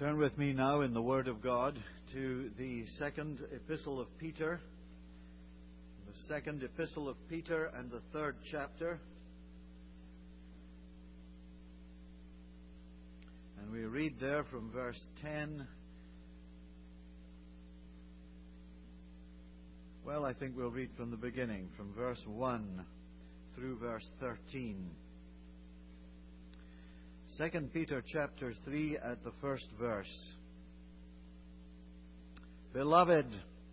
Turn with me now in the Word of God to the second epistle of Peter. The second epistle of Peter and the third chapter. And we read there from verse 10. Well, I think we'll read from the beginning, from verse 1 through verse 13. 2 Peter chapter 3 at the first verse. Beloved,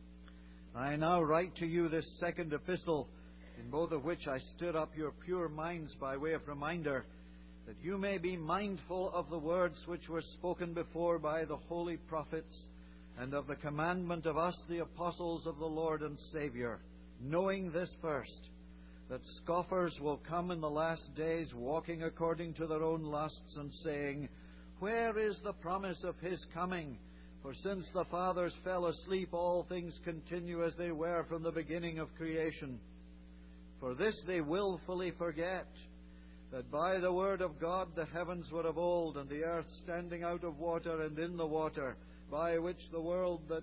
I now write to you this second epistle, in both of which I stir up your pure minds by way of reminder, that you may be mindful of the words which were spoken before by the holy prophets, and of the commandment of us, the apostles of the Lord and Saviour, knowing this first, that scoffers will come in the last days, walking according to their own lusts, and saying, Where is the promise of his coming? For since the fathers fell asleep, all things continue as they were from the beginning of creation. For this they willfully forget, that by the word of God the heavens were of old, and the earth standing out of water and in the water, by which the world that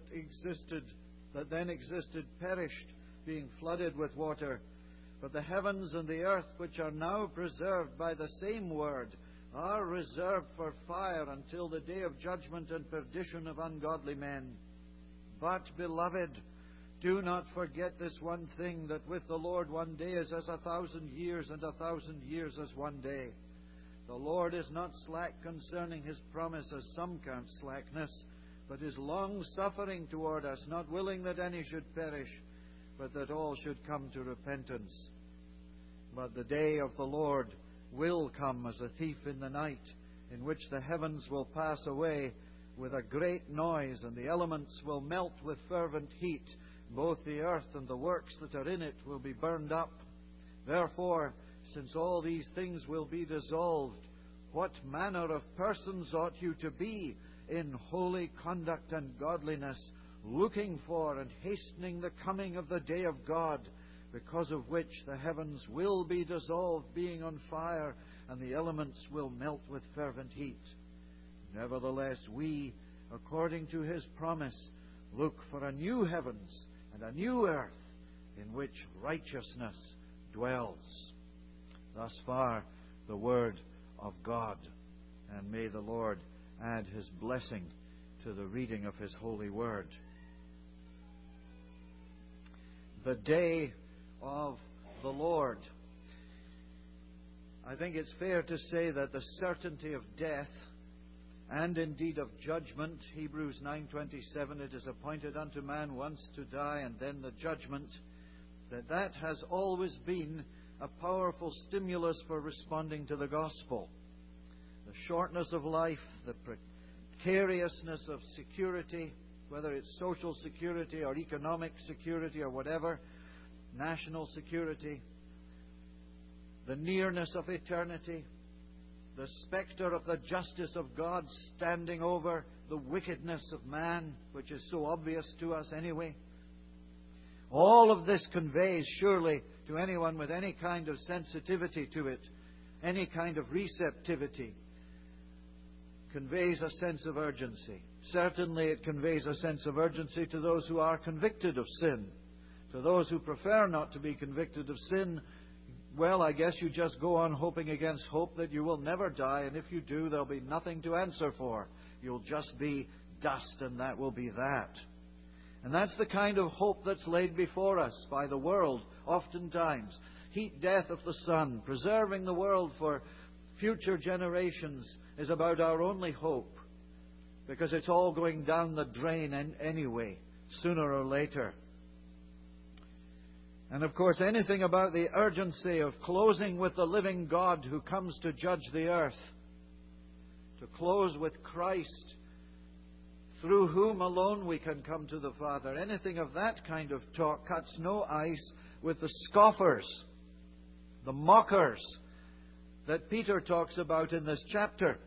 then existed, perished, being flooded with water. But the heavens and the earth, which are now preserved by the same word, are reserved for fire until the day of judgment and perdition of ungodly men. But, beloved, do not forget this one thing, that with the Lord 1 day is as 1,000 years, and 1,000 years as 1 day. The Lord is not slack concerning his promise, as some count slackness, but is long-suffering toward us, not willing that any should perish, but that all should come to repentance. But the day of the Lord will come as a thief in the night, in which the heavens will pass away with a great noise, and the elements will melt with fervent heat. Both the earth and the works that are in it will be burned up. Therefore, since all these things will be dissolved, what manner of persons ought you to be in holy conduct and godliness, looking for and hastening the coming of the day of God, because of which the heavens will be dissolved, being on fire, and the elements will melt with fervent heat. Nevertheless, we, according to his promise, look for a new heavens and a new earth, in which righteousness dwells. Thus far, the word of God. And may the Lord add his blessing to the reading of his holy word. The day of the Lord. I think it's fair to say that the certainty of death, and indeed of judgment, Hebrews 9:27, it is appointed unto man once to die, and then the judgment, that has always been a powerful stimulus for responding to the gospel. The shortness of life, the precariousness of security, whether it's social security or economic security or whatever, national security, the nearness of eternity, the spectre of the justice of God standing over the wickedness of man, which is so obvious to us anyway. All of this conveys surely to anyone with any kind of sensitivity to it, any kind of receptivity, conveys a sense of urgency. Certainly it conveys a sense of urgency to those who are convicted of sin. To those who prefer not to be convicted of sin, well, I guess you just go on hoping against hope that you will never die, and if you do, there'll be nothing to answer for. You'll just be dust, and that will be that. And that's the kind of hope that's laid before us by the world, oftentimes. Heat death of the sun, preserving the world for future generations is about our only hope, because it's all going down the drain anyway, sooner or later. And of course, anything about the urgency of closing with the living God who comes to judge the earth, to close with Christ, through whom alone we can come to the Father. Anything of that kind of talk cuts no ice with the scoffers, the mockers that Peter talks about in this chapter.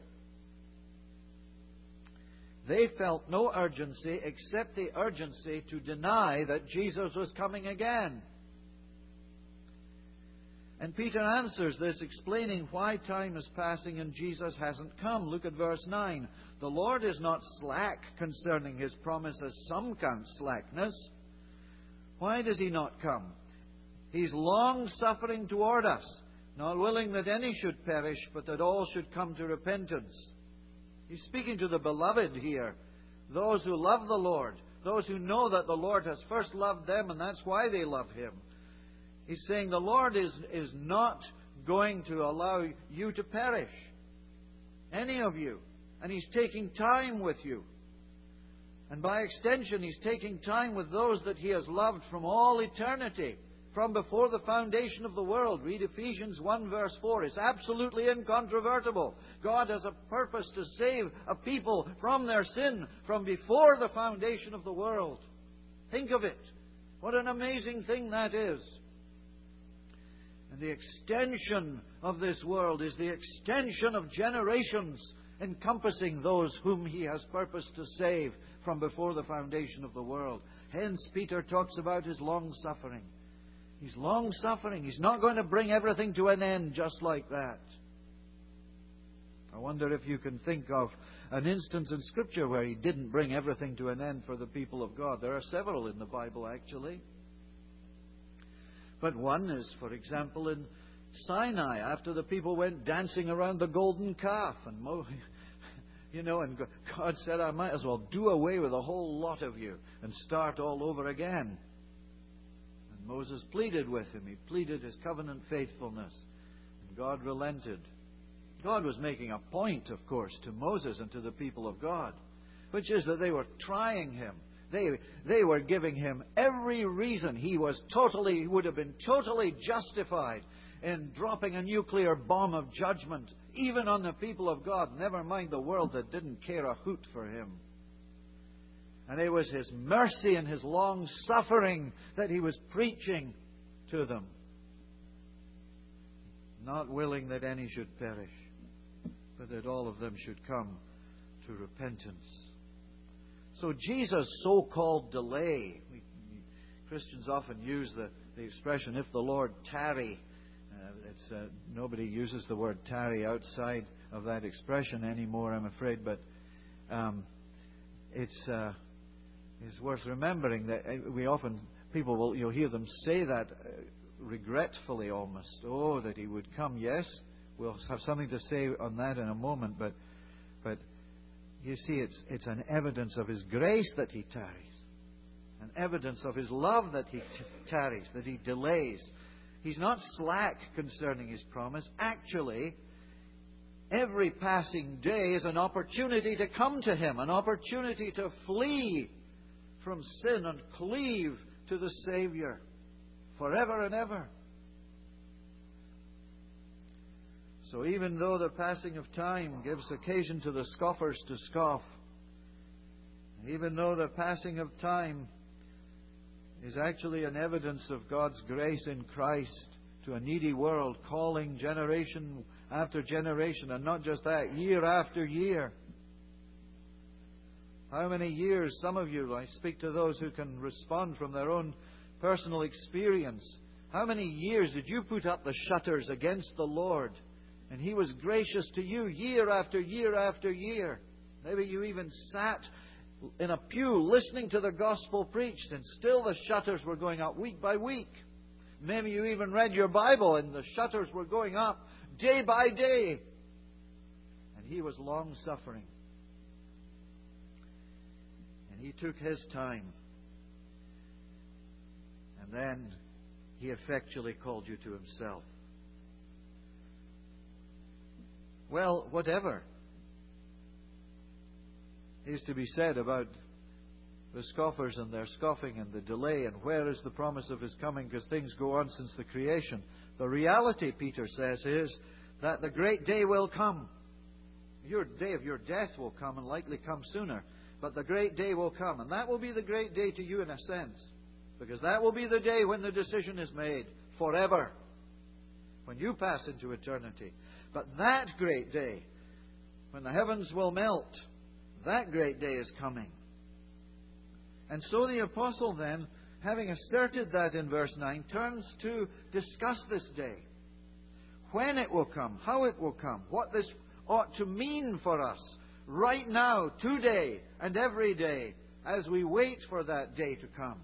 They felt no urgency except the urgency to deny that Jesus was coming again. And Peter answers this, explaining why time is passing and Jesus hasn't come. Look at verse 9. The Lord is not slack concerning His promise, as some count slackness. Why does He not come? He's long-suffering toward us, not willing that any should perish, but that all should come to repentance. He's speaking to the beloved here, those who love the Lord, those who know that the Lord has first loved them, and that's why they love Him. He's saying the Lord is not going to allow you to perish, any of you. And He's taking time with you. And by extension, He's taking time with those that He has loved from all eternity, from before the foundation of the world. Read Ephesians 1 verse 4. It's absolutely incontrovertible. God has a purpose to save a people from their sin from before the foundation of the world. Think of it. What an amazing thing that is. And the extension of this world is the extension of generations encompassing those whom He has purposed to save from before the foundation of the world. Hence, Peter talks about His long-suffering. He's long-suffering. He's not going to bring everything to an end just like that. I wonder if you can think of an instance in Scripture where He didn't bring everything to an end for the people of God. There are several in the Bible, actually. But one is, for example, in Sinai, after the people went dancing around the golden calf. And and God said, I might as well do away with a whole lot of you and start all over again. And Moses pleaded with Him. He pleaded His covenant faithfulness. And God relented. God was making a point, of course, to Moses and to the people of God, which is that they were trying Him. They were giving Him every reason. He would have been totally justified in dropping a nuclear bomb of judgment, even on the people of God, never mind the world that didn't care a hoot for Him. And it was His mercy and His long-suffering that He was preaching to them, not willing that any should perish, but that all of them should come to repentance. So Jesus' so-called delay, Christians often use the expression, if the Lord tarry. Nobody uses the word tarry outside of that expression anymore, I'm afraid, but it's worth remembering that you'll hear them say that regretfully almost. Oh, that He would come. Yes, we'll have something to say on that in a moment, but you see, it's an evidence of His grace that He tarries. An evidence of His love that He tarries, that He delays. He's not slack concerning His promise. Actually, every passing day is an opportunity to come to Him, an opportunity to flee from sin and cleave to the Savior forever and ever. So even though the passing of time gives occasion to the scoffers to scoff, even though the passing of time is actually an evidence of God's grace in Christ to a needy world, calling generation after generation, and not just that, year after year. How many years, some of you, I speak to those who can respond from their own personal experience, how many years did you put up the shutters against the Lord? And He was gracious to you year after year after year. Maybe you even sat in a pew listening to the gospel preached, and still the shutters were going up week by week. Maybe you even read your Bible and the shutters were going up day by day. And He was long-suffering. And He took His time. And then He effectually called you to Himself. Well, whatever is to be said about the scoffers and their scoffing and the delay and where is the promise of His coming, because things go on since the creation. The reality, Peter says, is that the great day will come. Your day of your death will come, and likely come sooner. But the great day will come. And that will be the great day to you in a sense. Because that will be the day when the decision is made forever. When you pass into eternity. But that great day, when the heavens will melt, that great day is coming. And so the apostle then, having asserted that in verse 9, turns to discuss this day. when it will come, how it will come, what this ought to mean for us right now, today, and every day, as we wait for that day to come.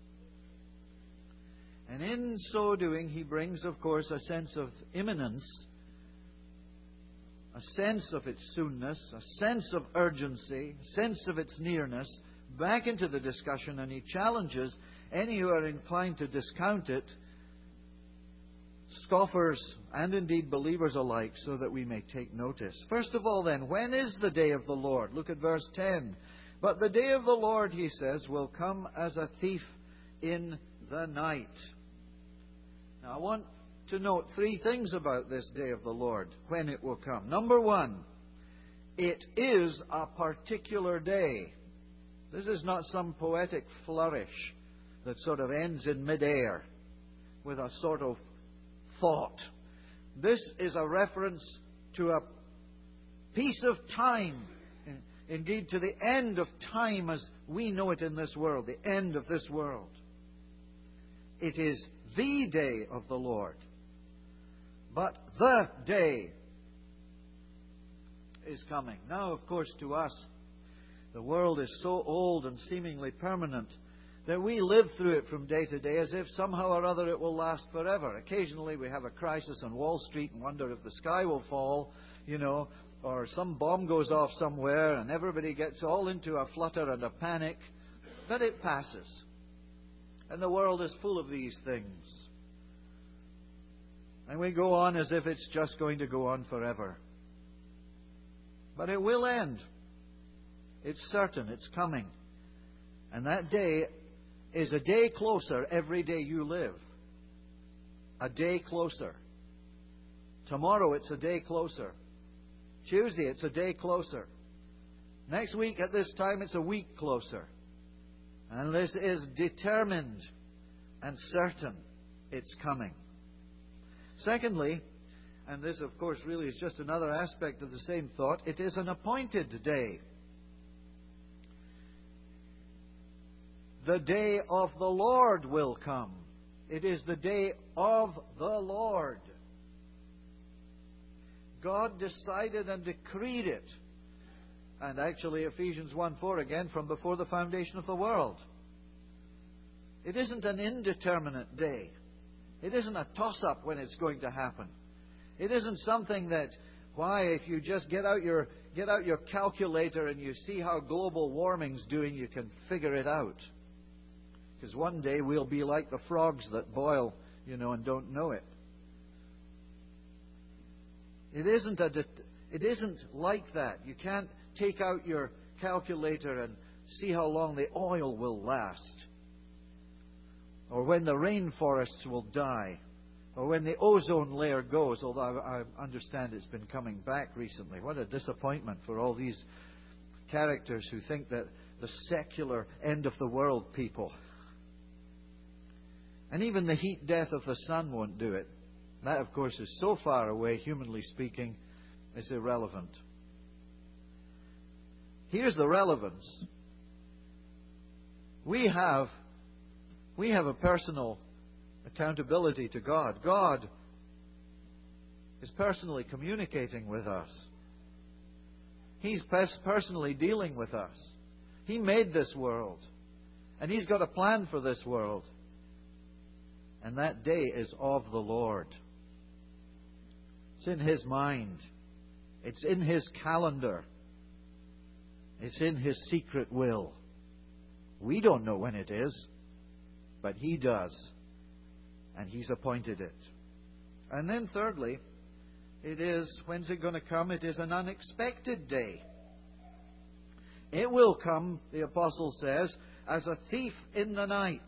And in so doing, he brings, of course, a sense of imminence, a sense of its soonness, a sense of urgency, a sense of its nearness back into the discussion, and he challenges any who are inclined to discount it, scoffers and indeed believers alike, so that we may take notice. First of all, then, when is the day of the Lord? Look at verse 10. But the day of the Lord, he says, will come as a thief in the night. Now, I want to note three things about this day of the Lord, when it will come. Number one, it is a particular day. This is not some poetic flourish that sort of ends in midair with a sort of thought. This is a reference to a piece of time, indeed to the end of time as we know it in this world, the end of this world. It is the day of the Lord. But the day is coming. Now, of course, to us, the world is so old and seemingly permanent that we live through it from day to day as if somehow or other it will last forever. Occasionally we have a crisis on Wall Street and wonder if the sky will fall, or some bomb goes off somewhere and everybody gets all into a flutter and a panic. But it passes. And the world is full of these things. And we go on as if it's just going to go on forever. But it will end. It's certain. It's coming. And that day is a day closer every day you live. A day closer. Tomorrow it's a day closer. Tuesday it's a day closer. Next week at this time it's a week closer. And this is determined and certain. It's coming. Secondly, and this of course really is just another aspect of the same thought, it is an appointed day. The day of the Lord will come. It is the day of the Lord. God decided and decreed it. And actually Ephesians 1:4 again, from before the foundation of the world. It isn't an indeterminate day. It isn't a toss-up when it's going to happen. It isn't something that, if you just get out your calculator and you see how global warming's doing, you can figure it out. Because one day we'll be like the frogs that boil, and don't know it. It isn't like that. You can't take out your calculator and see how long the oil will last. Or when the rainforests will die. Or when the ozone layer goes, although I understand it's been coming back recently. What a disappointment for all these characters who think that the secular end of the world people. And even the heat death of the sun won't do it. That, of course, is so far away, humanly speaking, it's irrelevant. Here's the relevance. We have a personal accountability to God. God is personally communicating with us. He's personally dealing with us. He made this world. And He's got a plan for this world. And that day is of the Lord. It's in His mind. It's in His calendar. It's in His secret will. We don't know when it is, but He does. And He's appointed it. And then thirdly, when's it going to come? It is an unexpected day. It will come, the apostle says, as a thief in the night.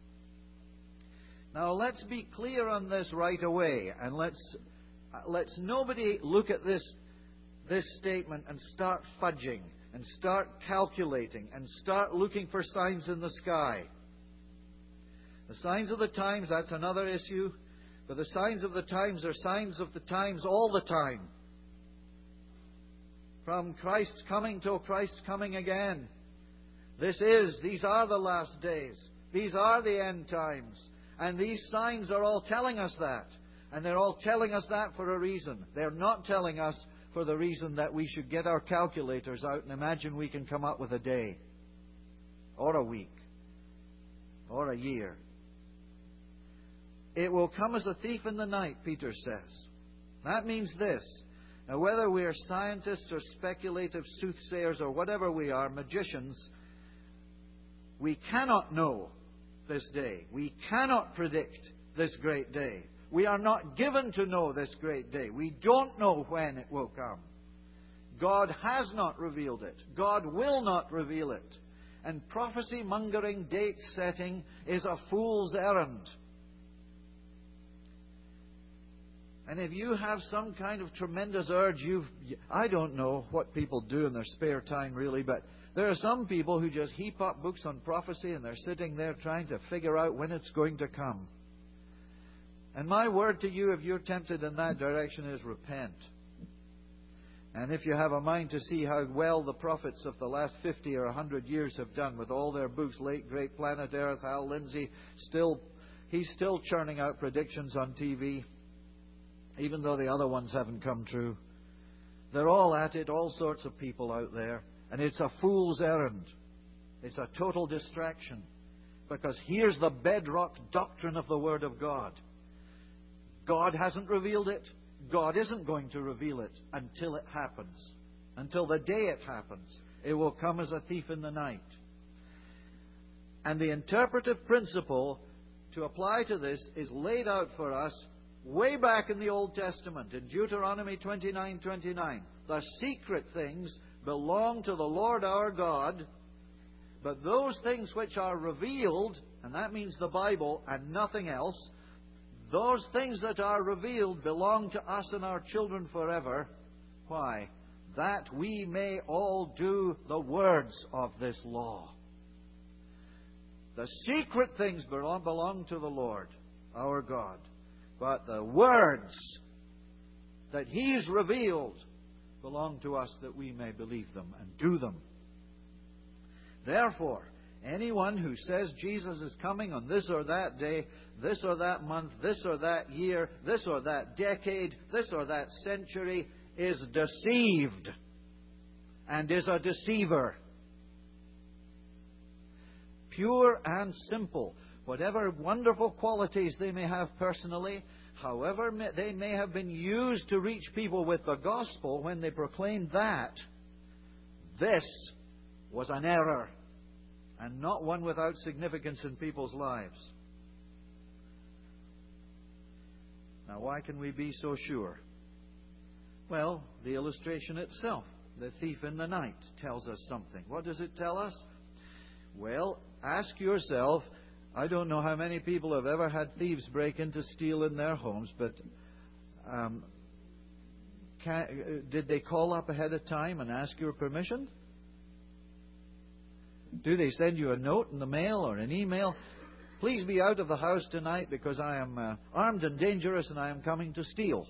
Now let's be clear on this right away, and let's nobody look at this statement and start fudging and start calculating and start looking for signs in the sky. The signs of the times, that's another issue, but the signs of the times are signs of the times all the time. From Christ's coming till Christ's coming again. These are the last days. These are the end times. And these signs are all telling us that. And they're all telling us that for a reason. They're not telling us for the reason that we should get our calculators out and imagine we can come up with a day, or a week, or a year. It will come as a thief in the night, Peter says. That means this. Now, whether we are scientists or speculative soothsayers or whatever we are, magicians, we cannot know this day. We cannot predict this great day. We are not given to know this great day. We don't know when it will come. God has not revealed it. God will not reveal it. And prophecy-mongering, date-setting is a fool's errand. And if you have some kind of tremendous urge, I don't know what people do in their spare time really, but there are some people who just heap up books on prophecy and they're sitting there trying to figure out when it's going to come. And my word to you, if you're tempted in that direction, is repent. And if you have a mind to see how well the prophets of the last 50 or 100 years have done with all their books, late great Planet Earth, Hal Lindsey, he's still churning out predictions on TV, even though the other ones haven't come true. They're all at it, all sorts of people out there. And it's a fool's errand. It's a total distraction. Because here's the bedrock doctrine of the Word of God. God hasn't revealed it. God isn't going to reveal it until it happens. Until the day it happens. It will come as a thief in the night. And the interpretive principle to apply to this is laid out for us way back in the Old Testament, in Deuteronomy 29:29. The secret things belong to the Lord our God, but those things which are revealed, and that means the Bible and nothing else, those things that are revealed belong to us and our children forever. Why? That we may all do the words of this law. The secret things belong to the Lord our God. But the words that He's revealed belong to us that we may believe them and do them. Therefore, anyone who says Jesus is coming on this or that day, this or that month, this or that year, this or that decade, this or that century, is deceived and is a deceiver. Pure and simple. Whatever wonderful qualities they may have personally, however they may have been used to reach people with the gospel when they proclaimed that, this was an error and not one without significance in people's lives. Now, why can we be so sure? Well, the illustration itself, the thief in the night, tells us something. What does it tell us? Well, ask yourself, I don't know how many people have ever had thieves break in to steal in their homes, but did they call up ahead of time and ask your permission? Do they send you a note in the mail or an email? Please be out of the house tonight because I am armed and dangerous and I am coming to steal.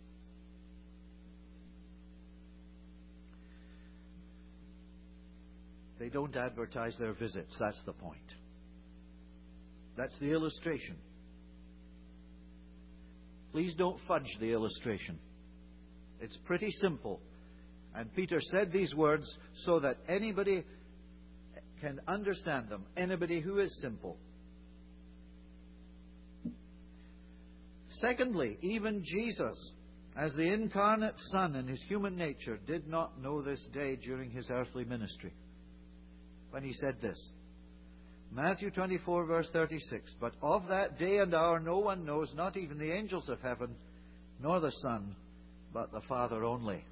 They don't advertise their visits. That's the point. That's the illustration. Please don't fudge the illustration. It's pretty simple. And Peter said these words so that anybody can understand them. Anybody who is simple. Secondly, even Jesus, as the incarnate Son in His human nature, did not know this day during His earthly ministry. When He said this, Matthew 24, verse 36, but of that day and hour no one knows, not even the angels of heaven, nor the Son, but the Father only.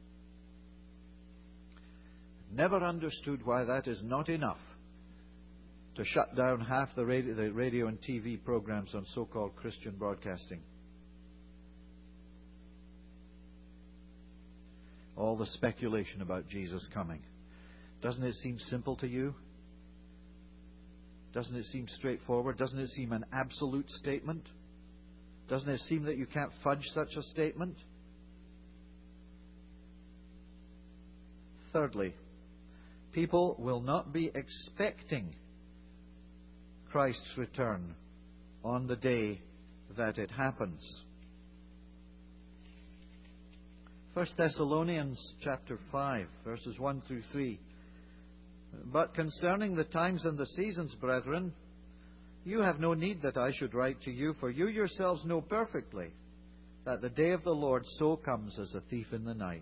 Never understood why that is not enough to shut down half the radio and TV programs on so-called Christian broadcasting. All the speculation about Jesus coming. Doesn't it seem simple to you? Doesn't it seem straightforward? Doesn't it seem an absolute statement? Doesn't it seem that you can't fudge such a statement? Thirdly, people will not be expecting Christ's return on the day that it happens. 1 Thessalonians chapter 5, verses 1 through 3. But concerning the times and the seasons, brethren, you have no need that I should write to you, for you yourselves know perfectly that the day of the Lord so comes as a thief in the night.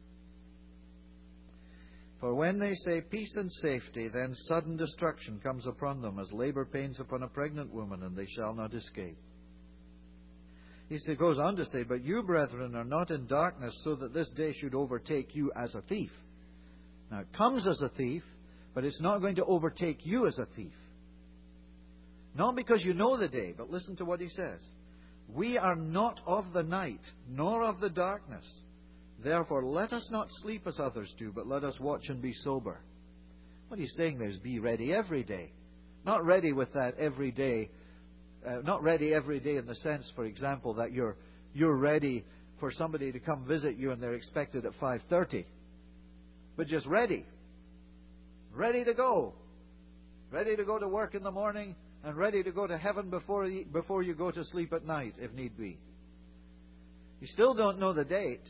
For when they say peace and safety, then sudden destruction comes upon them, as labor pains upon a pregnant woman, and they shall not escape. He goes on to say, but you, brethren, are not in darkness, so that this day should overtake you as a thief. Now, it comes as a thief, but it's not going to overtake you as a thief. Not because you know the day, but listen to what he says. We are not of the night, nor of the darkness. Therefore, let us not sleep as others do, but let us watch and be sober. What he's saying there is be ready every day. Not ready with that every day. Not ready every day in the sense, for example, that you're ready for somebody to come visit you and they're expected at 5:30. But just ready. Ready to go. Ready to go to work in the morning and ready to go to heaven before you go to sleep at night, if need be. You still don't know the date.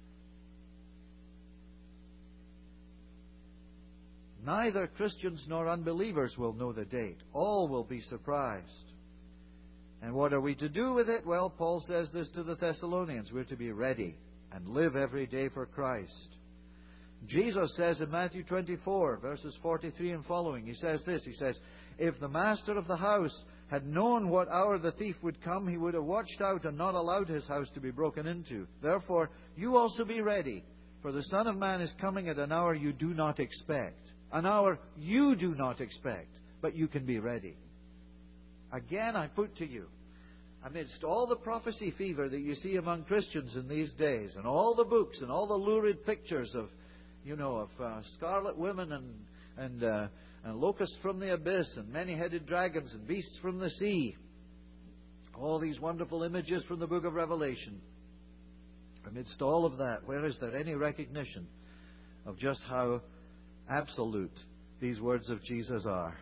Neither Christians nor unbelievers will know the date. All will be surprised. And what are we to do with it? Well, Paul says this to the Thessalonians. We're to be ready and live every day for Christ. Jesus says in Matthew 24, verses 43 and following, he says this. He says, if the master of the house had known what hour the thief would come, he would have watched out and not allowed his house to be broken into. Therefore, you also be ready, for the Son of Man is coming at an hour you do not expect. An hour you do not expect, but you can be ready. Again, I put to you, amidst all the prophecy fever that you see among Christians in these days, and all the books and all the lurid pictures of scarlet women and locusts from the abyss and many-headed dragons and beasts from the sea, all these wonderful images from the book of Revelation. Amidst all of that, where is there any recognition of just how absolute these words of Jesus are?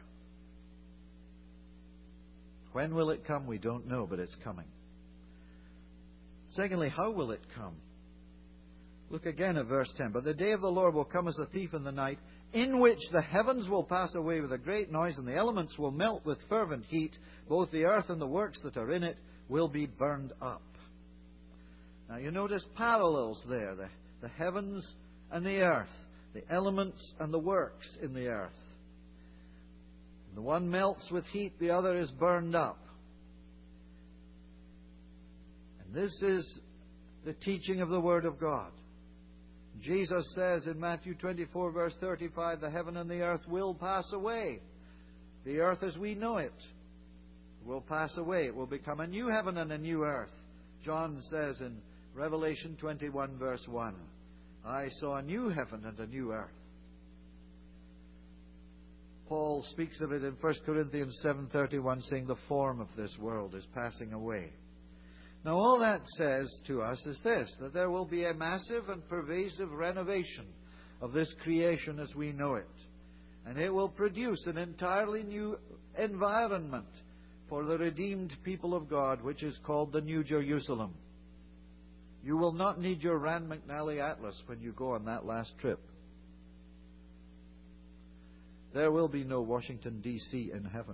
When will it come? We don't know, but it's coming. Secondly, how will it come? Look again at verse 10. But the day of the Lord will come as a thief in the night, in which the heavens will pass away with a great noise, and the elements will melt with fervent heat. Both the earth and the works that are in it will be burned up. Now you notice parallels there. The heavens and the earth. The elements and the works in the earth. The one melts with heat, the other is burned up. And this is the teaching of the Word of God. Jesus says in Matthew 24, verse 35, the heaven and the earth will pass away. The earth as we know it will pass away. It will become a new heaven and a new earth. John says in Revelation 21, verse 1, I saw a new heaven and a new earth. Paul speaks of it in 1 Corinthians 7:31, saying the form of this world is passing away. Now all that says to us is this, that there will be a massive and pervasive renovation of this creation as we know it. And it will produce an entirely new environment for the redeemed people of God, which is called the New Jerusalem. You will not need your Rand McNally Atlas when you go on that last trip. There will be no Washington, D.C. in heaven.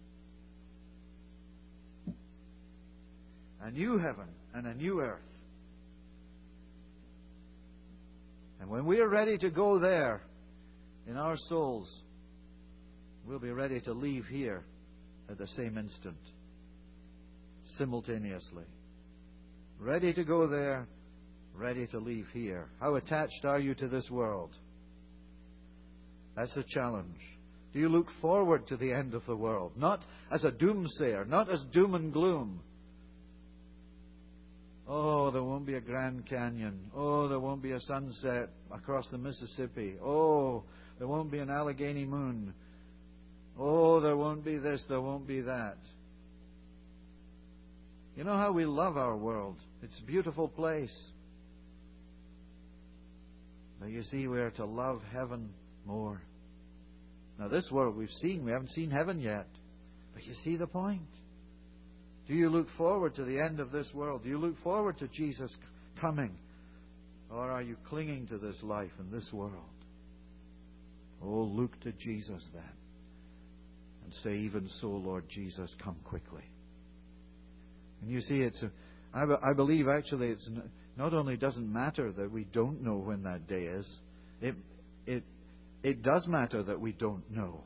A new heaven and a new earth. And when we are ready to go there in our souls, we'll be ready to leave here at the same instant, simultaneously. Ready to go there, ready to leave here. How attached are you to this world? That's the challenge. Do you look forward to the end of the world? Not as a doomsayer, not as doom and gloom. Oh, there won't be a Grand Canyon. Oh, there won't be a sunset across the Mississippi. Oh, there won't be an Allegheny moon. Oh, there won't be this, there won't be that. You know how we love our world. It's a beautiful place. But you see, we are to love heaven more. Now this world we've seen, we haven't seen heaven yet. But you see the point. Do you look forward to the end of this world? Do you look forward to Jesus coming Or are you clinging to this life and this world? Oh, look to Jesus then. And say, even so, Lord Jesus, come quickly. And you see, I believe actually it's not only doesn't matter that we don't know when that day is, it does matter that we don't know.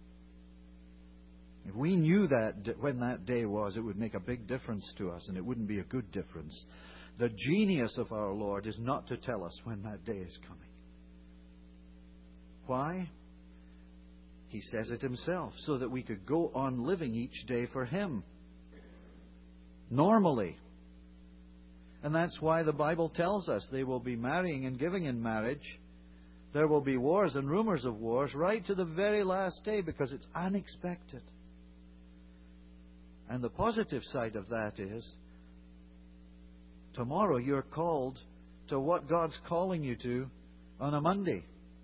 If we knew that when that day was, it would make a big difference to us, and it wouldn't be a good difference. The genius of our Lord is not to tell us when that day is coming. Why? He says it himself, so that we could go on living each day for Him. Normally. And that's why the Bible tells us they will be marrying and giving in marriage. There will be wars and rumors of wars right to the very last day, because it's unexpected. And the positive side of that is, tomorrow you're called to what God's calling you to on a Monday.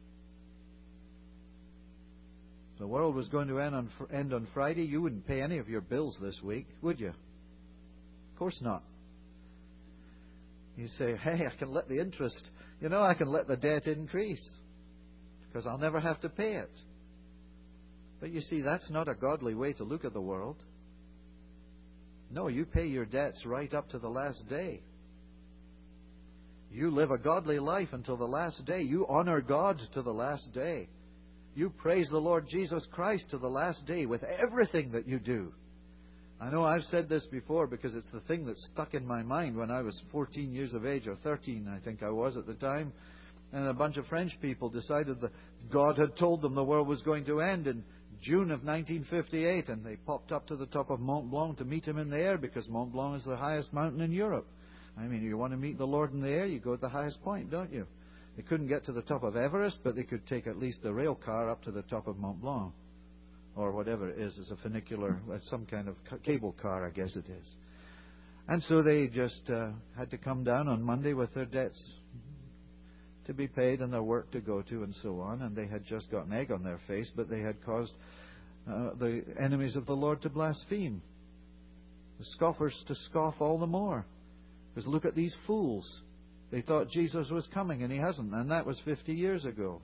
If the world was going to end on Friday, you wouldn't pay any of your bills this week, would you? Of course not. You say, hey, I can let the interest, I can let the debt increase because I'll never have to pay it. But you see, that's not a godly way to look at the world. No, you pay your debts right up to the last day. You live a godly life until the last day. You honor God to the last day. You praise the Lord Jesus Christ to the last day with everything that you do. I know I've said this before because it's the thing that stuck in my mind when I was 14 years of age, or 13 I think I was at the time. And a bunch of French people decided that God had told them the world was going to end in June of 1958. And they popped up to the top of Mont Blanc to meet Him in the air, because Mont Blanc is the highest mountain in Europe. I mean, you want to meet the Lord in the air, you go to the highest point, don't you? They couldn't get to the top of Everest, but they could take at least a rail car up to the top of Mont Blanc. Or whatever it is. It's a funicular, some kind of cable car, I guess it is. And so they just had to come down on Monday with their debts to be paid and their work to go to and so on. And they had just got an egg on their face, but they had caused the enemies of the Lord to blaspheme. The scoffers to scoff all the more. Because look at these fools. They thought Jesus was coming, and He hasn't. And that was 50 years ago.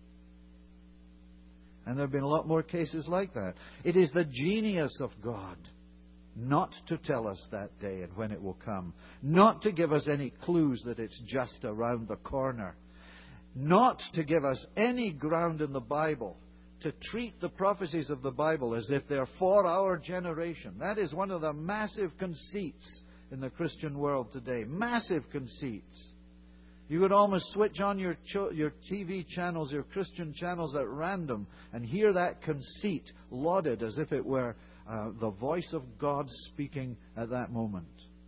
And there have been a lot more cases like that. It is the genius of God not to tell us that day and when it will come. Not to give us any clues that it's just around the corner. Not to give us any ground in the Bible to treat the prophecies of the Bible as if they're for our generation. That is one of the massive conceits in the Christian world today. Massive conceits. You could almost switch on your TV channels, your Christian channels at random, and hear that conceit lauded as if it were the voice of God speaking at that moment.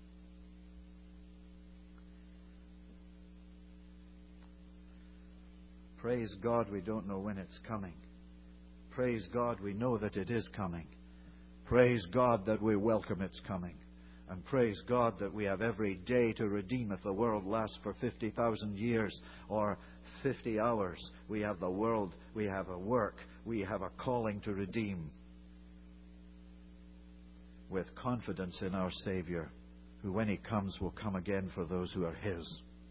Praise God, we don't know when it's coming. Praise God, we know that it is coming. Praise God that we welcome its coming. And praise God that we have every day to redeem. If the world lasts for 50,000 years or 50 hours, we have the world, we have a work, we have a calling to redeem. With confidence in our Savior, who when He comes will come again for those who are His.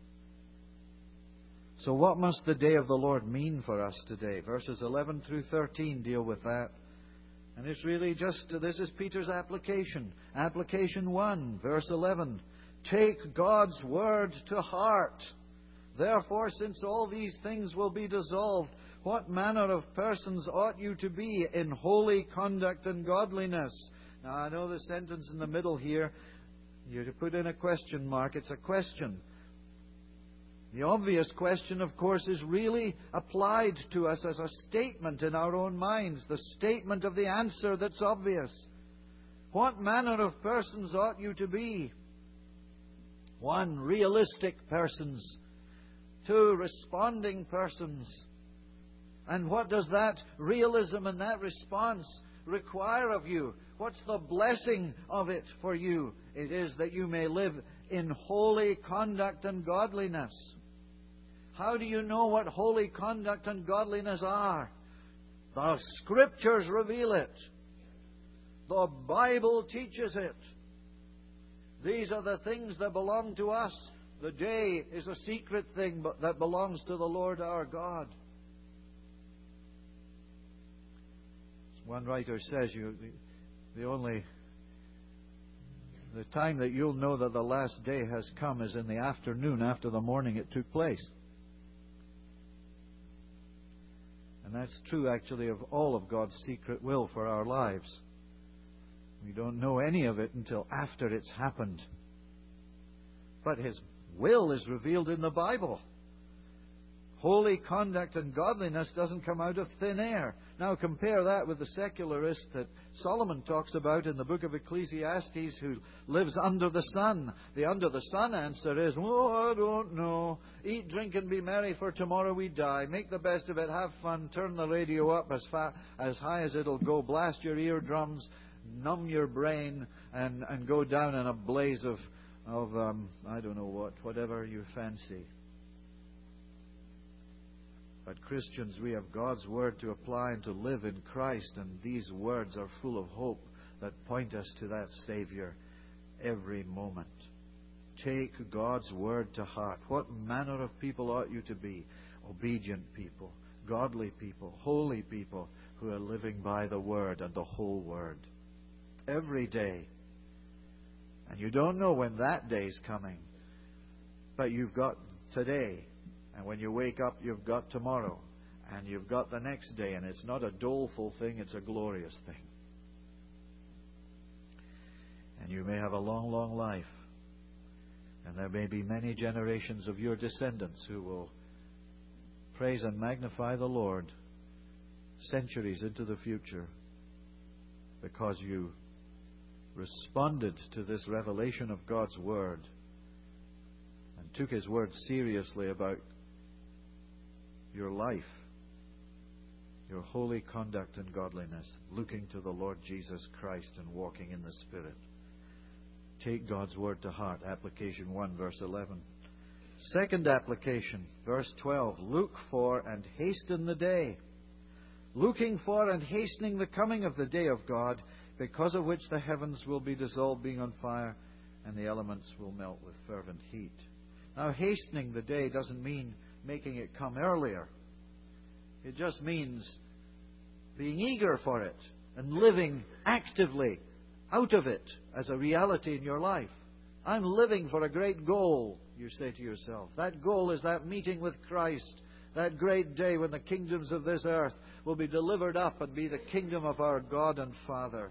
So what must the day of the Lord mean for us today? Verses 11 through 13 deal with that. And it's really just, this is Peter's application. Application 1, verse 11. Take God's word to heart. Therefore, since all these things will be dissolved, what manner of persons ought you to be in holy conduct and godliness? Now, I know the sentence in the middle here, you to put in a question mark. It's a question. The obvious question, of course, is really applied to us as a statement in our own minds. The statement of the answer that's obvious. What manner of persons ought you to be? 1, realistic persons. 2, responding persons. And what does that realism and that response require of you? What's the blessing of it for you? It is that you may live in holy conduct and godliness. How do you know what holy conduct and godliness are? The Scriptures reveal it. The Bible teaches it. These are the things that belong to us. The day is a secret thing that belongs to the Lord our God. One writer says the time that you'll know that the last day has come is in the afternoon after the morning it took place. And that's true actually of all of God's secret will for our lives. We don't know any of it until after it's happened. But His will is revealed in the Bible. Holy conduct and godliness doesn't come out of thin air. Now compare that with the secularist that Solomon talks about in the book of Ecclesiastes, who lives under the sun. The under the sun answer is, I don't know. Eat, drink, and be merry, for tomorrow we die. Make the best of it. Have fun. Turn the radio up as high as it'll go. Blast your eardrums. Numb your brain. And go down in a blaze of I don't know whatever you fancy. But Christians, we have God's Word to apply and to live in Christ, and these words are full of hope that point us to that Savior every moment. Take God's Word to heart. What manner of people ought you to be? Obedient people, godly people, holy people who are living by the Word and the whole Word. Every day. And you don't know when that day's coming, but you've got today. And when you wake up, you've got tomorrow. And you've got the next day. And it's not a doleful thing, it's a glorious thing. And you may have a long, long life. And there may be many generations of your descendants who will praise and magnify the Lord centuries into the future, because you responded to this revelation of God's Word and took His Word seriously about your life, your holy conduct and godliness, looking to the Lord Jesus Christ and walking in the Spirit. Take God's Word to heart. Application 1, verse 11. Second application, verse 12. Look for and hasten the day. Looking for and hastening the coming of the day of God, because of which the heavens will be dissolved, being on fire, and the elements will melt with fervent heat. Now, hastening the day doesn't mean making it come earlier. It just means being eager for it and living actively out of it as a reality in your life. I'm living for a great goal, you say to yourself. That goal is that meeting with Christ, that great day when the kingdoms of this earth will be delivered up and be the kingdom of our God and Father.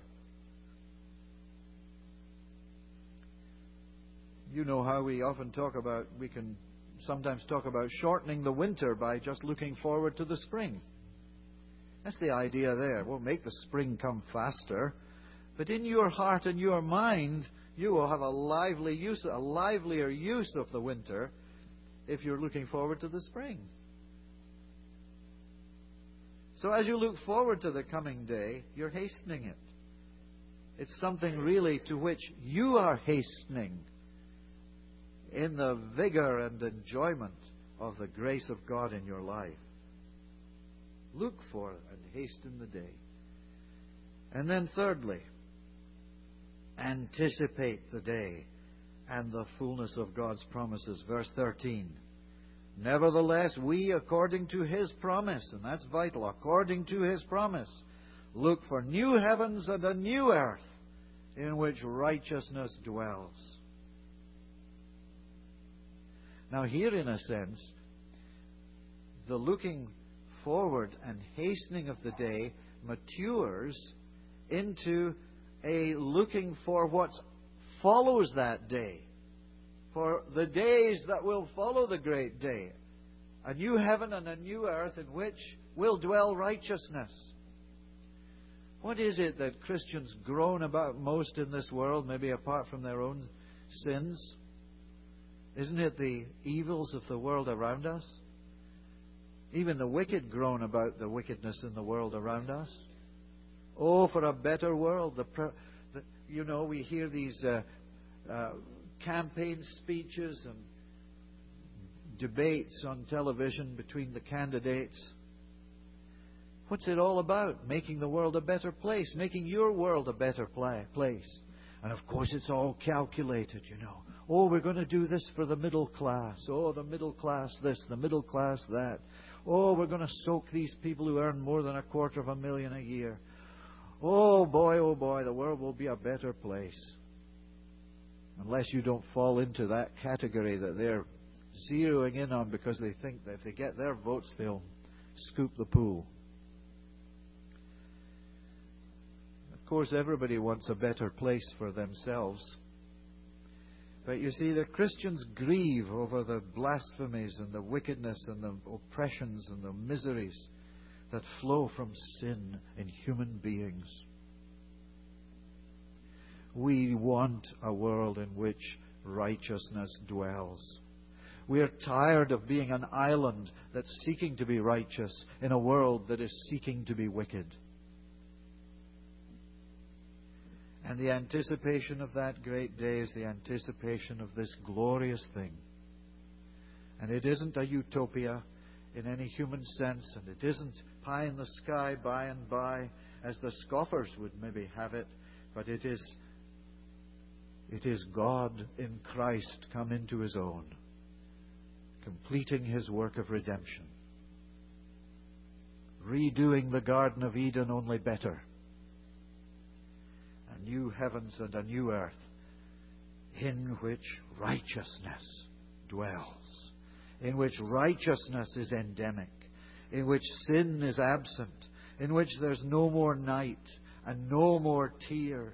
You know how we can sometimes talk about shortening the winter by just looking forward to the spring. That's the idea there. We'll make the spring come faster, but in your heart and your mind, you will have a livelier use of the winter if you're looking forward to the spring. So as you look forward to the coming day, you're hastening it. It's something really to which you are hastening in the vigor and enjoyment of the grace of God in your life. Look for and hasten the day. And then thirdly, anticipate the day and the fullness of God's promises. Verse 13. Nevertheless, we, according to His promise, and that's vital, according to His promise, look for new heavens and a new earth in which righteousness dwells. Now here, in a sense, the looking forward and hastening of the day matures into a looking for what follows that day, for the days that will follow the great day, a new heaven and a new earth in which will dwell righteousness. What is it that Christians groan about most in this world, maybe apart from their own sins? Isn't it the evils of the world around us? Even the wicked groan about the wickedness in the world around us. Oh, for a better world. We hear these campaign speeches and debates on television between the candidates. What's it all about? Making the world a better place, making your world a better place. And of course it's all calculated, you know. Oh, we're going to do this for the middle class. Oh, the middle class this, the middle class that. Oh, we're going to soak these people who earn more than $250,000 a year. Oh boy, the world will be a better place. Unless you don't fall into that category that they're zeroing in on because they think that if they get their votes, they'll scoop the pool. Of course, everybody wants a better place for themselves. But you see, the Christians grieve over the blasphemies and the wickedness and the oppressions and the miseries that flow from sin in human beings. We want a world in which righteousness dwells. We are tired of being an island that's seeking to be righteous in a world that is seeking to be wicked. And the anticipation of that great day is the anticipation of this glorious thing. And it isn't a utopia in any human sense, and it isn't pie in the sky by and by, as the scoffers would maybe have it, but it is God in Christ come into His own, completing His work of redemption, redoing the Garden of Eden only better. A new heavens and a new earth in which righteousness dwells, in which righteousness is endemic, in which sin is absent, in which there's no more night and no more tears.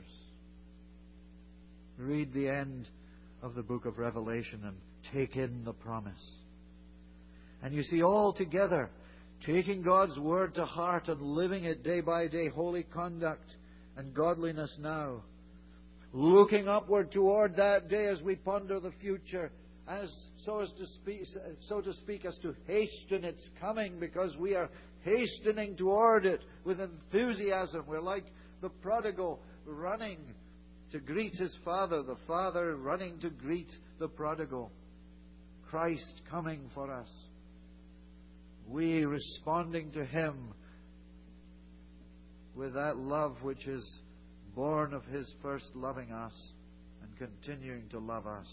Read the end of the book of Revelation and take in the promise. And you see, all together, taking God's Word to heart and living it day by day, holy conduct and godliness now, looking upward toward that day as we ponder the future, so to speak, as to hasten its coming, because we are hastening toward it with enthusiasm. We're like the prodigal running to greet his father, the father running to greet the prodigal. Christ coming for us. We responding to Him with that love which is born of His first loving us and continuing to love us.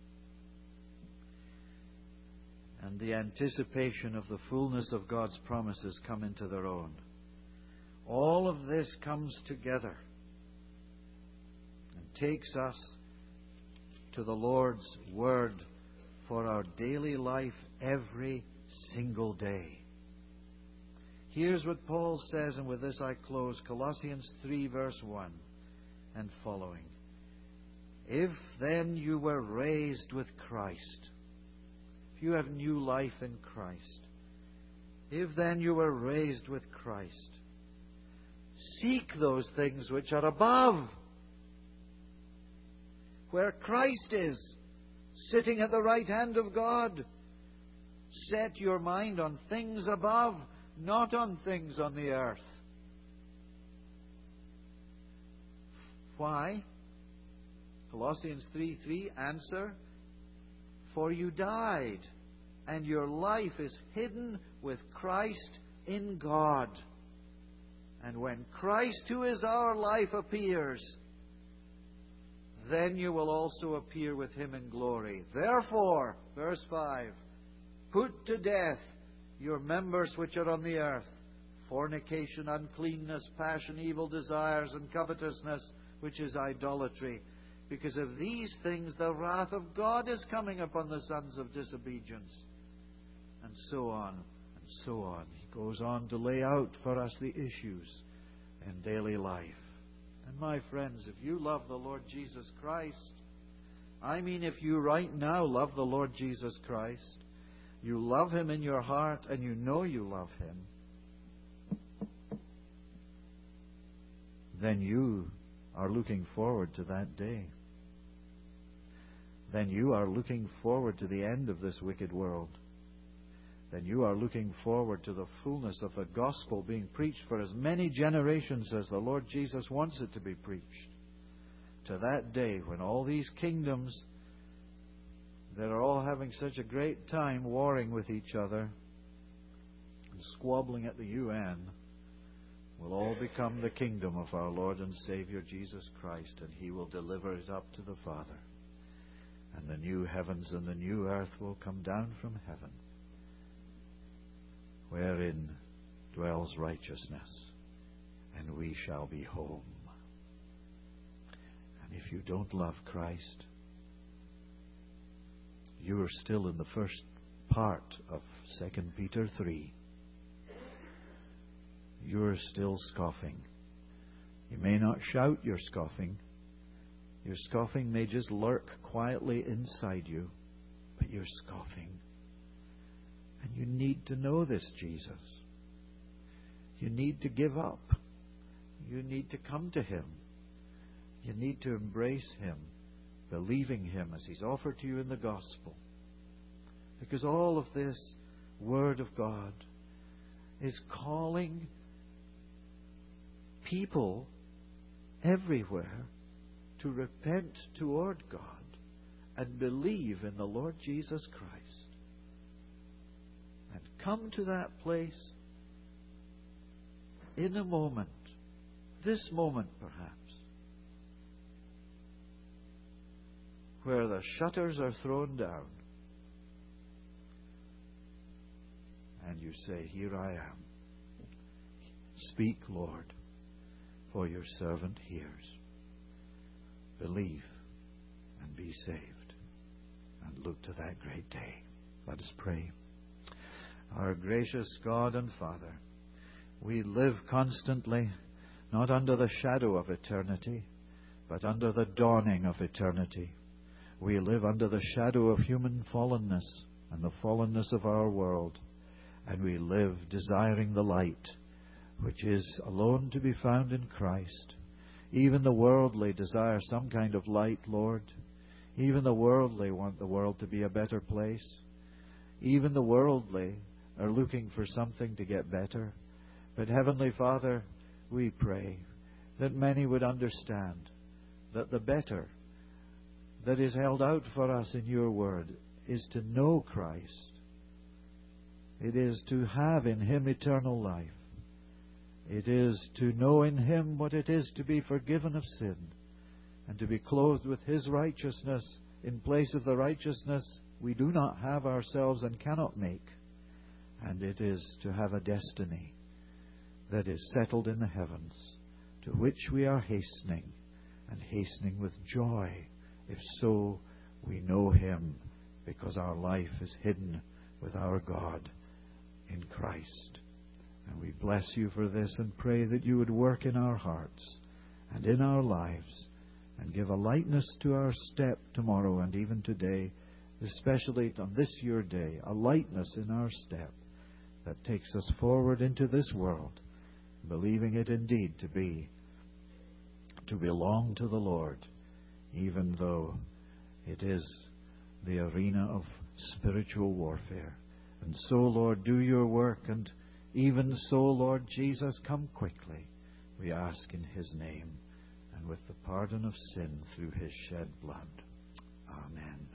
And the anticipation of the fullness of God's promises come into their own. All of this comes together and takes us to the Lord's Word for our daily life every single day. Here's what Paul says, and with this I close. Colossians 3 verse 1 and following. If then you were raised with Christ, if you have new life in Christ, if then you were raised with Christ, seek those things which are above, where Christ is, sitting at the right hand of God. Set your mind on things above, not on things on the earth. Why? Colossians 3:3 answer, for you died, and your life is hidden with Christ in God. And when Christ, who is our life, appears, then you will also appear with Him in glory. Therefore, verse 5, put to death your members which are on the earth, fornication, uncleanness, passion, evil desires, and covetousness, which is idolatry. Because of these things the wrath of God is coming upon the sons of disobedience. And so on, and so on. He goes on to lay out for us the issues in daily life. And my friends, if you love the Lord Jesus Christ, I mean if you right now love the Lord Jesus Christ, you love Him in your heart and you know you love Him, then you are looking forward to that day. Then you are looking forward to the end of this wicked world. Then you are looking forward to the fullness of the gospel being preached for as many generations as the Lord Jesus wants it to be preached. To that day when all these kingdoms that are all having such a great time warring with each other and squabbling at the UN will all become the kingdom of our Lord and Savior Jesus Christ, and He will deliver it up to the Father. And the new heavens and the new earth will come down from heaven, wherein dwells righteousness, and we shall be home. And if you don't love Christ, you are still in the first part of 2 Peter 3. You are still scoffing. You may not shout your scoffing. Your scoffing may just lurk quietly inside you, but you're scoffing. And you need to know this Jesus. You need to give up. You need to come to Him. You need to embrace Him, believing Him as He's offered to you in the gospel. Because all of this Word of God is calling people everywhere to repent toward God and believe in the Lord Jesus Christ. And come to that place in a moment, this moment perhaps, where the shutters are thrown down and you say, "Here I am. Speak, Lord, for your servant hears. Believe and be saved." And look to that great day. Let us pray. Our gracious God and Father, we live constantly not under the shadow of eternity, but under the dawning of eternity. We live under the shadow of human fallenness and the fallenness of our world. And we live desiring the light, which is alone to be found in Christ. Even the worldly desire some kind of light, Lord. Even the worldly want the world to be a better place. Even the worldly are looking for something to get better. But Heavenly Father, we pray that many would understand that the better that is held out for us in your word is to know Christ. It is to have in Him eternal life. It is to know in Him what it is to be forgiven of sin and to be clothed with His righteousness in place of the righteousness we do not have ourselves and cannot make. And it is to have a destiny that is settled in the heavens, to which we are hastening, and hastening with joy, if so we know Him, because our life is hidden with our God in Christ. And we bless you for this and pray that you would work in our hearts and in our lives and give a lightness to our step tomorrow and even today, especially on this your day, a lightness in our step that takes us forward into this world, believing it indeed to belong to the Lord, even though it is the arena of spiritual warfare. And so, Lord, do your work, and even so, Lord Jesus, come quickly, we ask in His name, and with the pardon of sin through His shed blood. Amen.